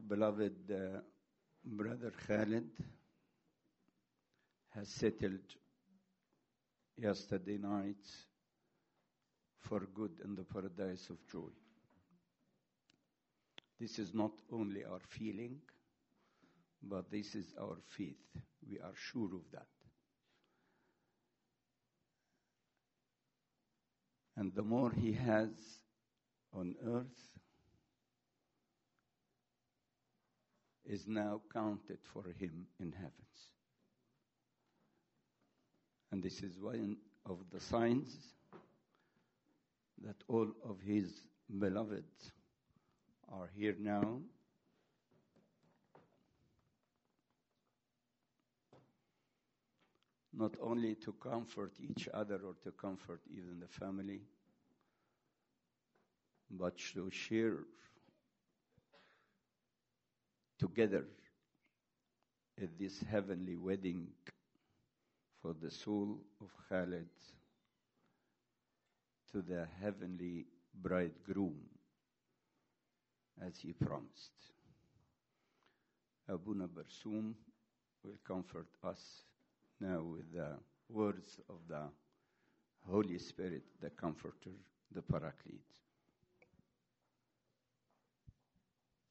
beloved brother Khalid has settled yesterday night for good in the paradise of joy. This is not only our feeling, but this is our faith. We are sure of that. And the more he has on earth is now counted for him in heavens. And this is one of the signs that all of his beloved are here now. Not only to comfort each other or to comfort even the family, but to share together at this heavenly wedding for the soul of Khalid to the heavenly bridegroom, as he promised. Abuna Barsoum will comfort us now with the words of the Holy Spirit, the Comforter, the Paraclete.